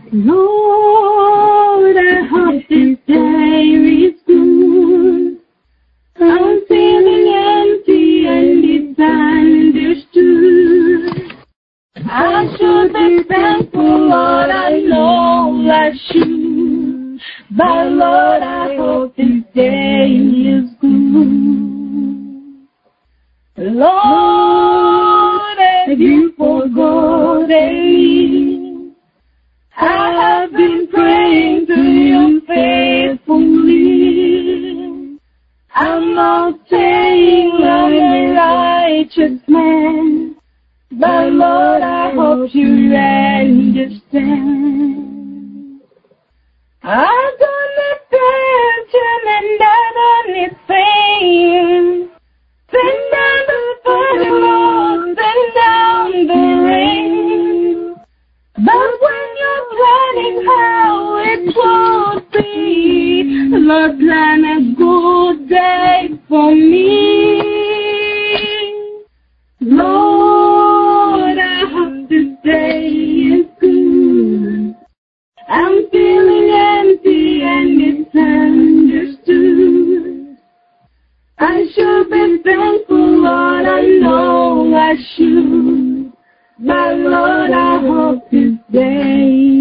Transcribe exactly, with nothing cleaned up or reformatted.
Lord, I hope this day is good. I'm feeling empty and it's understood. I should be thankful, Lord, I know I should. But Lord, I hope this day is good. Lord, have you forgotten me? I have been praying to you faithfully. I'm not saying I'm a righteous man, but Lord, I hope you understand. I don't need passion and I don't need fame. Send down the fire, Lord, send down the rain. But when you're planning how it would be, Lord, plan a good day for me. Lord, I hope this day is good. I'm feeling empty and it's understood. I should be thankful, Lord, I know I should. But Lord, I hope this day